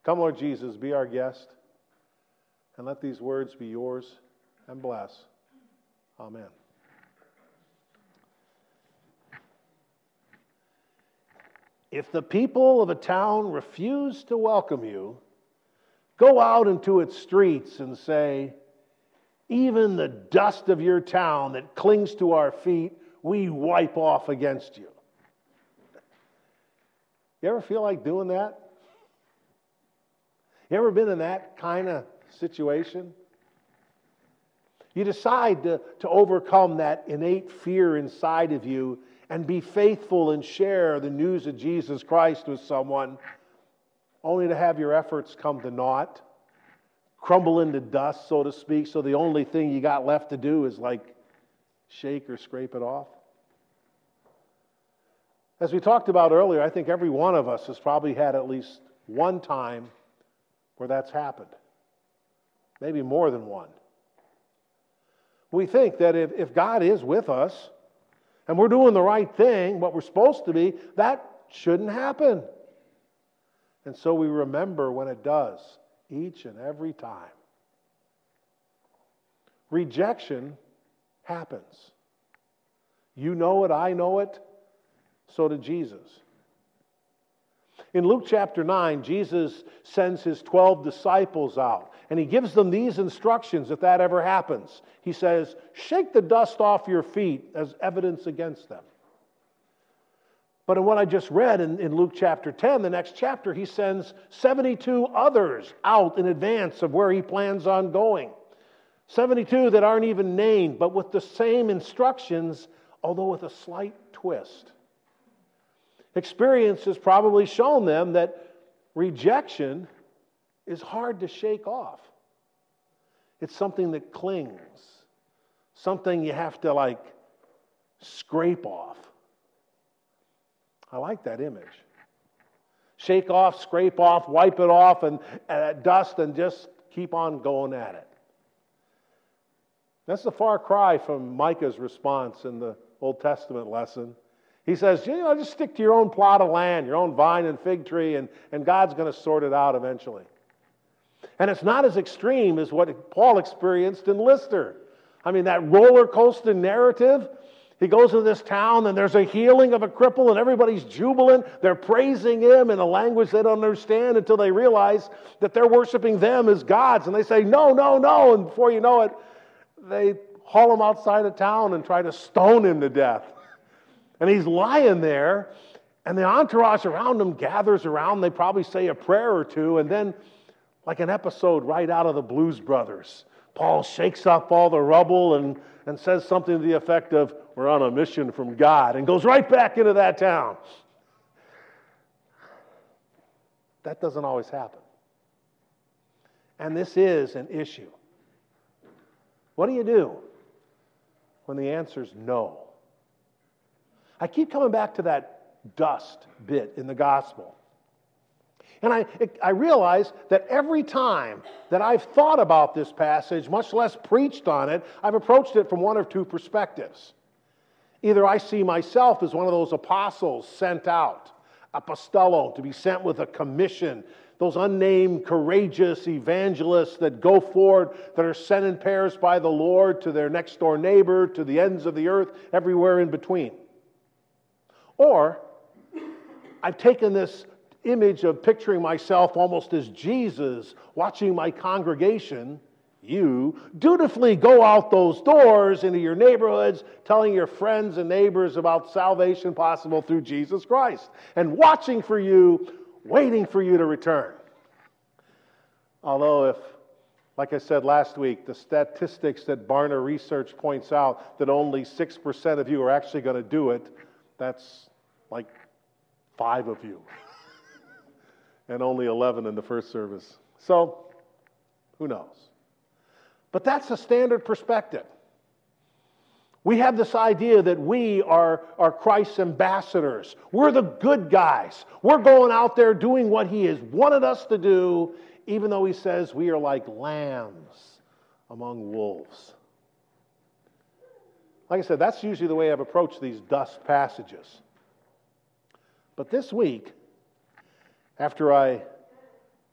Come, Lord Jesus, be our guest, and let these words be yours and bless. Amen. If the people of a town refuse to welcome you, go out into its streets and say, even the dust of your town that clings to our feet, we wipe off against you. You ever feel like doing that? You ever been in that kind of situation? You decide to overcome that innate fear inside of you and be faithful and share the news of Jesus Christ with someone, only to have your efforts come to naught, crumble into dust, so to speak, so the only thing you got left to do is like shake or scrape it off. As we talked about earlier, I think every one of us has probably had at least one time where that's happened. Maybe more than one. We think that if God is with us and we're doing the right thing, what we're supposed to be, that shouldn't happen. And so we remember when it does, each and every time. Rejection happens. You know it, I know it, so did Jesus. In Luke chapter 9, Jesus sends his 12 disciples out, and he gives them these instructions if that ever happens. He says, shake the dust off your feet as evidence against them. But in what I just read in Luke chapter 10, the next chapter, he sends 72 others out in advance of where he plans on going. 72 that aren't even named, but with the same instructions, although with a slight twist. Experience has probably shown them that rejection is hard to shake off. It's something that clings, something you have to scrape off. I like that image. Shake off, scrape off, wipe it off, and dust, and just keep on going at it. That's a far cry from Micah's response in the Old Testament lesson. He says, just stick to your own plot of land, your own vine and fig tree, and God's going to sort it out eventually. And it's not as extreme as what Paul experienced in Lystra. I mean, that roller coaster narrative. He goes to this town and there's a healing of a cripple and everybody's jubilant. They're praising him in a language they don't understand until they realize that they're worshiping them as gods. And they say, no, no, no. And before you know it, they haul him outside of town and try to stone him to death. And he's lying there, and the entourage around him gathers around. They probably say a prayer or two, and then, like an episode right out of the Blues Brothers, Paul shakes up all the rubble and says something to the effect of, we're on a mission from God, and goes right back into that town. That doesn't always happen. And this is an issue. What do you do when the answer is no? I keep coming back to that dust bit in the gospel. And I realize that every time that I've thought about this passage, much less preached on it, I've approached it from one of two perspectives. Either I see myself as one of those apostles sent out, apostello, to be sent with a commission, those unnamed, courageous evangelists that go forward, that are sent in pairs by the Lord to their next door neighbor, to the ends of the earth, everywhere in between. Or I've taken this image of picturing myself almost as Jesus watching my congregation, you, dutifully go out those doors into your neighborhoods, telling your friends and neighbors about salvation possible through Jesus Christ, and watching for you, waiting for you to return. Although if, like I said last week, the statistics that Barna Research points out that only 6% of you are actually going to do it, that's like 5 of you. And only 11 in the first service. So, who knows? But that's a standard perspective. We have this idea that we are Christ's ambassadors. We're the good guys. We're going out there doing what He has wanted us to do, even though He says we are like lambs among wolves. Like I said, that's usually the way I've approached these dust passages. But this week, after I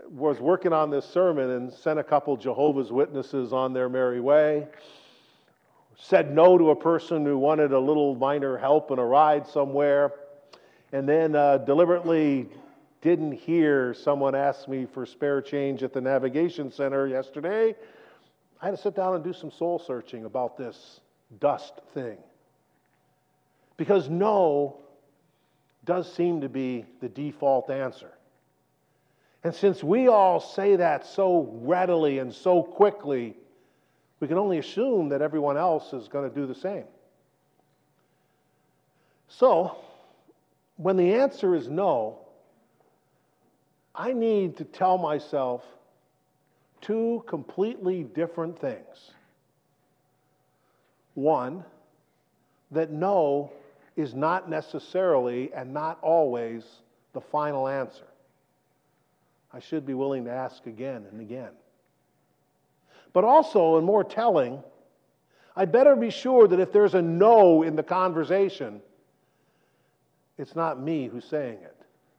was working on this sermon and sent a couple Jehovah's Witnesses on their merry way. Said no to a person who wanted a little minor help and a ride somewhere. And then deliberately didn't hear someone ask me for spare change at the navigation center yesterday. I had to sit down and do some soul searching about this dust thing. Because no does seem to be the default answer. And since we all say that so readily and so quickly, we can only assume that everyone else is going to do the same. So, when the answer is no, I need to tell myself two completely different things. One, that no is not necessarily and not always the final answer. I should be willing to ask again and again. But also, and more telling, I'd better be sure that if there's a no in the conversation, it's not me who's saying it.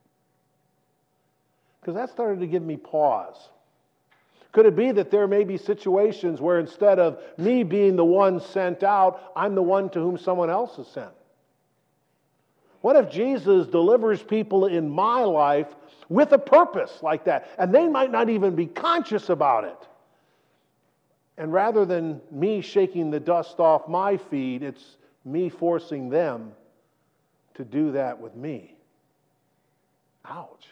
Because that started to give me pause. Could it be that there may be situations where instead of me being the one sent out, I'm the one to whom someone else is sent? What if Jesus delivers people in my life with a purpose like that, and they might not even be conscious about it? And rather than me shaking the dust off my feet, it's me forcing them to do that with me. Ouch.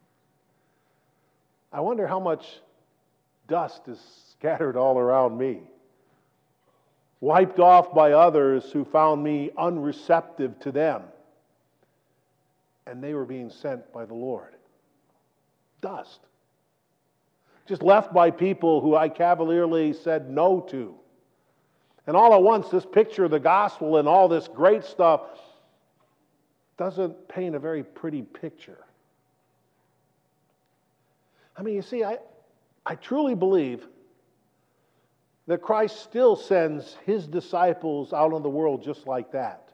I wonder how much dust is scattered all around me, wiped off by others who found me unreceptive to them, and they were being sent by the Lord. Dust. Just left by people who I cavalierly said no to. And all at once, this picture of the gospel and all this great stuff doesn't paint a very pretty picture. I mean, you see, I truly believe that Christ still sends His disciples out in the world just like that.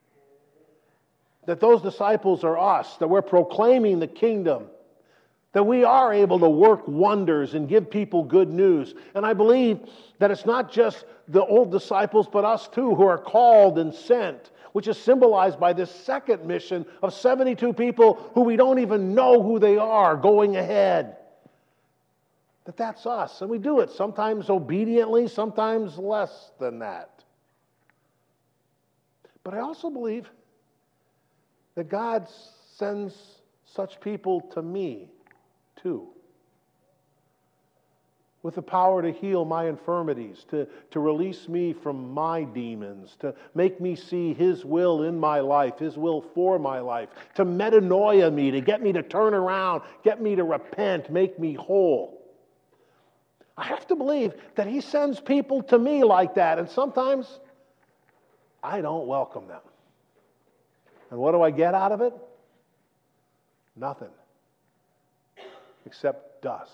That those disciples are us, that we're proclaiming the kingdom, that we are able to work wonders and give people good news. And I believe that it's not just the old disciples, but us too, who are called and sent, which is symbolized by this second mission of 72 people who we don't even know who they are going ahead. That's us. And we do it sometimes obediently, sometimes less than that. But I also believe that God sends such people to me, too. With the power to heal my infirmities, to release me from my demons, to make me see His will in my life, His will for my life, to metanoia me, to get me to turn around, get me to repent, make me whole. I have to believe that He sends people to me like that, and sometimes I don't welcome them. And what do I get out of it? Nothing. Except dust.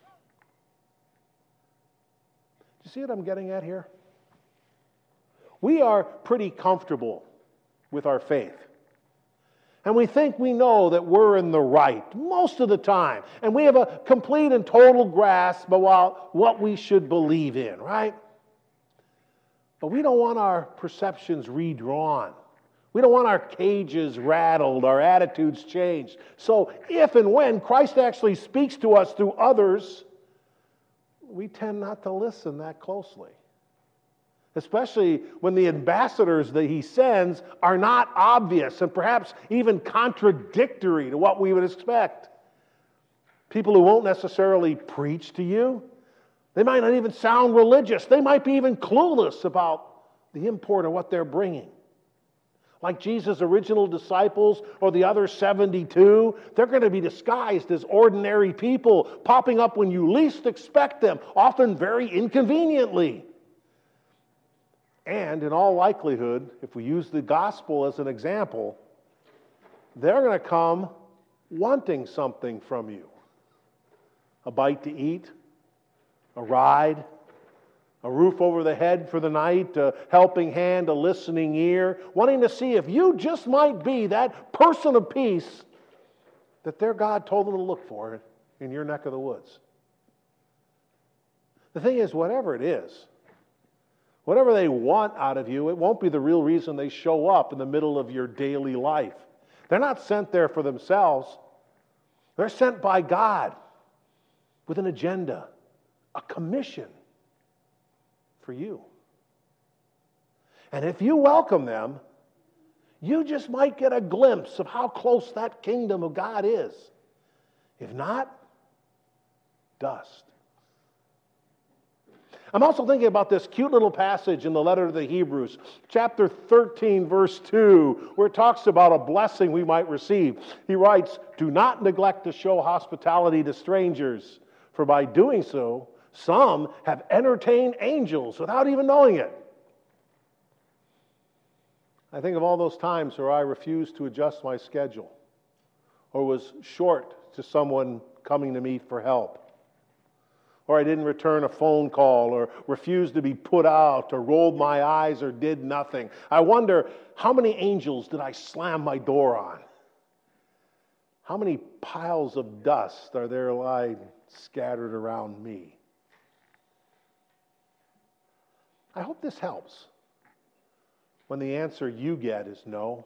Do you see what I'm getting at here? We are pretty comfortable with our faith. And we think we know that we're in the right most of the time. And we have a complete and total grasp about what we should believe in, right? But we don't want our perceptions redrawn. We don't want our cages rattled, our attitudes changed. So if and when Christ actually speaks to us through others, we tend not to listen that closely. Especially when the ambassadors that He sends are not obvious and perhaps even contradictory to what we would expect. People who won't necessarily preach to you. They might not even sound religious. They might be even clueless about the import of what they're bringing. Like Jesus' original disciples or the other 72, they're going to be disguised as ordinary people, popping up when you least expect them, often very inconveniently. And in all likelihood, if we use the gospel as an example, they're going to come wanting something from you. A bite to eat, a ride, a roof over the head for the night, a helping hand, a listening ear, wanting to see if you just might be that person of peace that their God told them to look for in your neck of the woods. The thing is, whatever it is, whatever they want out of you, it won't be the real reason they show up in the middle of your daily life. They're not sent there for themselves. They're sent by God with an agenda, a commission for you. And if you welcome them, you just might get a glimpse of how close that kingdom of God is. If not, dust. I'm also thinking about this cute little passage in the letter to the Hebrews, chapter 13, verse 2, where it talks about a blessing we might receive. He writes, "Do not neglect to show hospitality to strangers, for by doing so, some have entertained angels without even knowing it." I think of all those times where I refused to adjust my schedule or was short to someone coming to me for help, or I didn't return a phone call, or refused to be put out, or rolled my eyes, or did nothing. I wonder, how many angels did I slam my door on? How many piles of dust are there lying scattered around me? I hope this helps when the answer you get is no.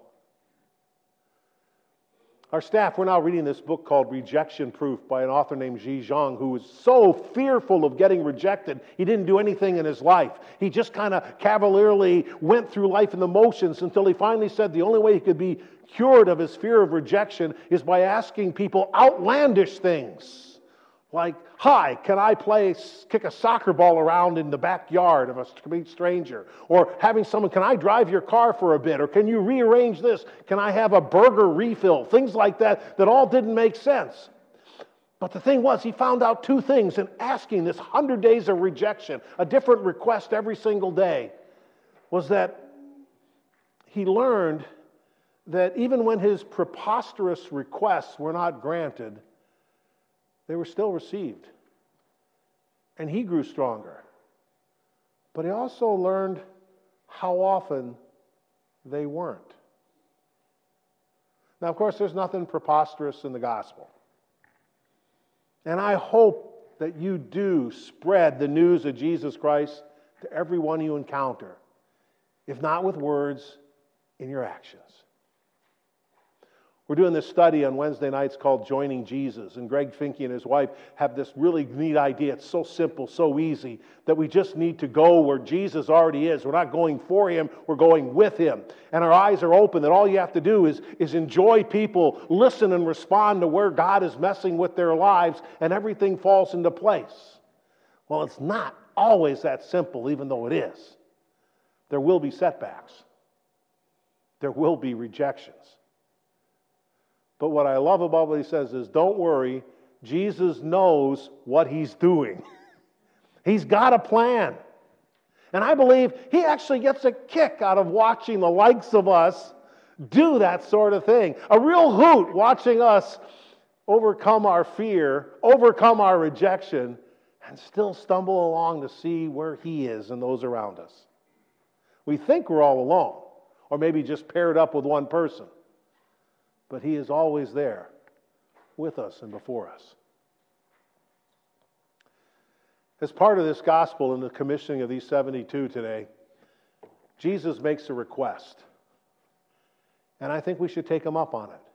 Our staff, we're now reading this book called Rejection Proof by an author named Ji Zhang, who was so fearful of getting rejected, he didn't do anything in his life. He just kind of cavalierly went through life in the motions until he finally said the only way he could be cured of his fear of rejection is by asking people outlandish things. Like, "Hi, can I kick a soccer ball around in the backyard of a complete stranger?" Or having someone, "Can I drive your car for a bit?" Or, "Can you rearrange this? Can I have a burger refill?" Things like that all didn't make sense. But the thing was, he found out two things in asking this 100 days of rejection, a different request every single day, was that he learned that even when his preposterous requests were not granted, they were still received. And he grew stronger. But he also learned how often they weren't. Now, of course, there's nothing preposterous in the gospel. And I hope that you do spread the news of Jesus Christ to everyone you encounter, if not with words, in your actions. We're doing this study on Wednesday nights called Joining Jesus, and Greg Finke and his wife have this really neat idea. It's so simple, so easy, that we just need to go where Jesus already is. We're not going for Him, we're going with Him. And our eyes are open, that all you have to do is enjoy people, listen and respond to where God is messing with their lives, and everything falls into place. Well, it's not always that simple, even though it is. There will be setbacks. There will be rejections. But what I love about what he says is, don't worry, Jesus knows what He's doing. He's got a plan. And I believe He actually gets a kick out of watching the likes of us do that sort of thing. A real hoot watching us overcome our fear, overcome our rejection, and still stumble along to see where He is and those around us. We think we're all alone, or maybe just paired up with one person. But He is always there with us and before us. As part of this gospel and the commissioning of these 72 today, Jesus makes a request. And I think we should take Him up on it.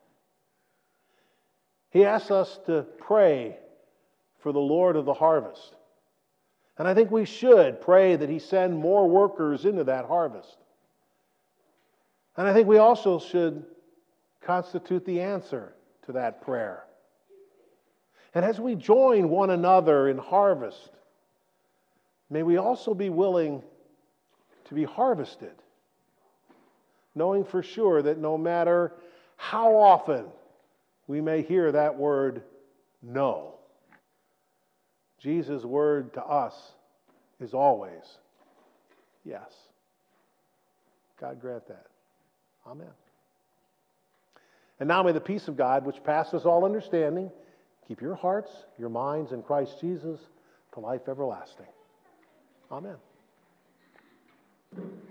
He asks us to pray for the Lord of the harvest. And I think we should pray that He send more workers into that harvest. And I think we also should constitute the answer to that prayer. And as we join one another in harvest, may we also be willing to be harvested, knowing for sure that no matter how often we may hear that word no, Jesus' word to us is always yes. God grant that. Amen. And now may the peace of God, which passes all understanding, keep your hearts, your minds in Christ Jesus to life everlasting. Amen.